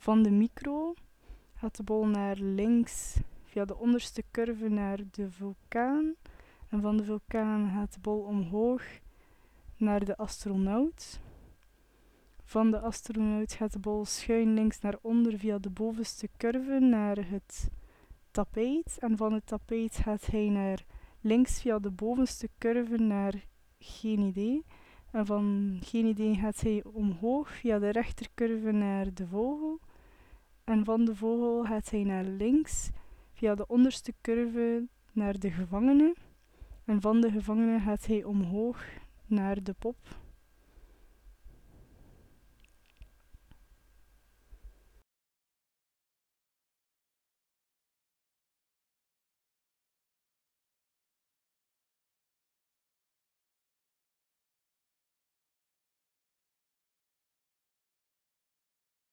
Van de micro gaat de bol naar links via de onderste curve naar de vulkaan. En van de vulkaan gaat de bol omhoog naar de astronaut. Van de astronaut gaat de bol schuin links naar onder via de bovenste curve naar het tapijt. En van het tapijt gaat hij naar links via de bovenste curve naar geen idee. En van geen idee gaat hij omhoog via de rechtercurve naar de vogel. En van de vogel gaat hij naar links via de onderste curve naar de gevangene. En van de gevangene gaat hij omhoog naar de pop.